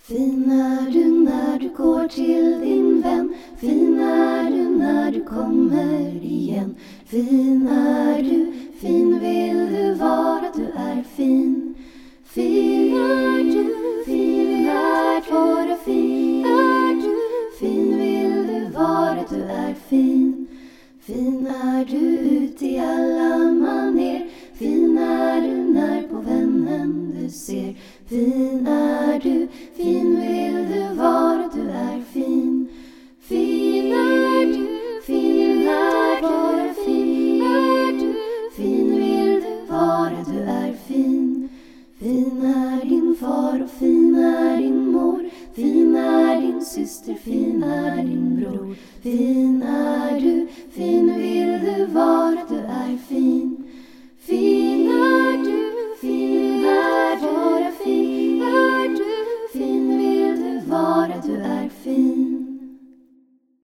Fin är du när du går till din vän. Fin är du när du kommer igen. Fin är du, fin vill du vara, du är fin. Fin är du, fin är vara fin. Är du, fin vill du vara, du är fin. Fin är du ut i alla maner. Fin är du när på vännen du ser. Fin är du, fin vill du vara, du är fin. Fin är du, fin är vara fin. Är du, fin vill du vara, du är fin. Fin är din far och fin är din mor. Fin är din syster, fin är din bror. Fin är du, fin vill du vara, du är fin. Fin är du, fin är vara fin. Är du, fin vill du vara, du är fin.